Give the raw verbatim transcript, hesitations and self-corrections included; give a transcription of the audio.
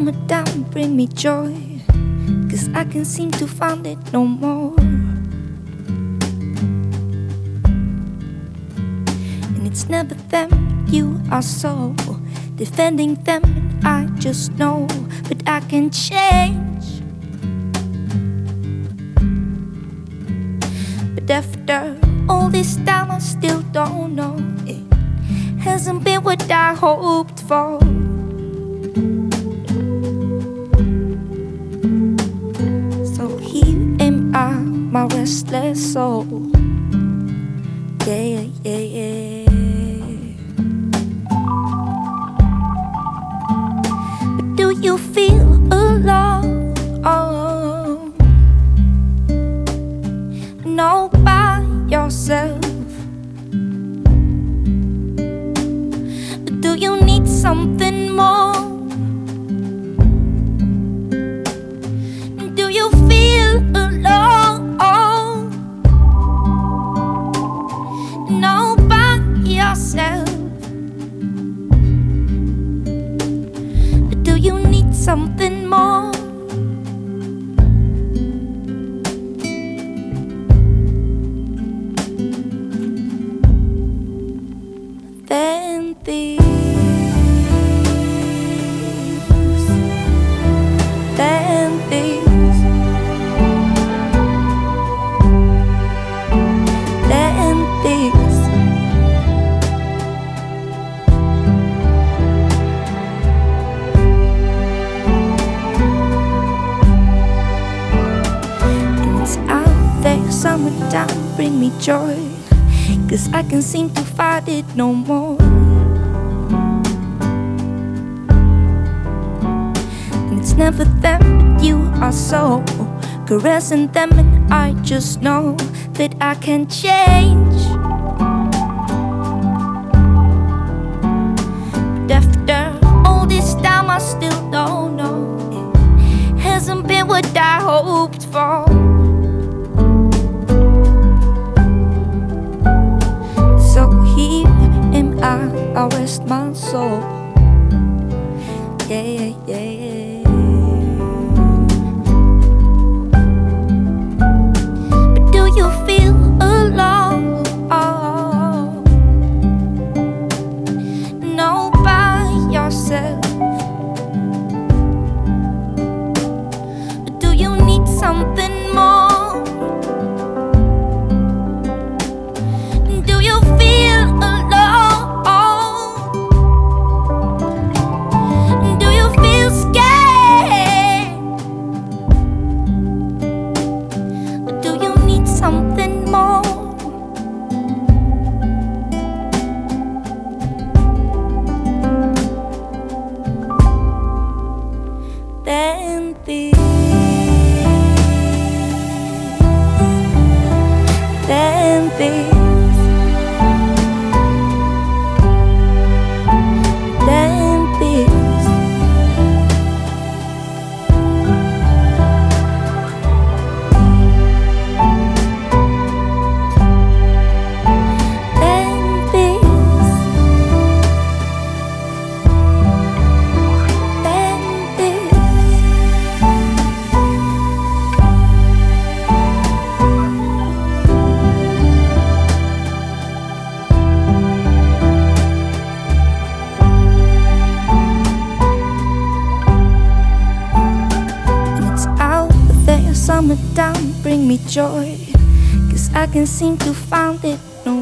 summertime bring me joy, 'cause I can't seem to find it no more. And it's never them, you are so defending them, and I just know, but I can change. But after all this time I still don't know, it hasn't been what I hoped for. So here am I, my restless soul. Yeah, yeah, yeah. But do you feel alone? No, by yourself? Do you need something more? Do you feel alone? No, by yourself? Do you need something more? Than these, than these, than these. And it's out there, summertime bring me joy, 'cause I can't seem to fight it no more. And it's never them, but you are so caressing them, and I just know that I can change. But after all this time I still don't know, it hasn't been what I hoped for. So here am I, I rest my soul. Yeah, yeah, yeah. But do you feel alone? No, by yourself? Do you need something more? Do you feel alone? Do you feel scared? Do you need something more? Than this, than this. Summertime bring me joy, 'cause I can't seem to find it no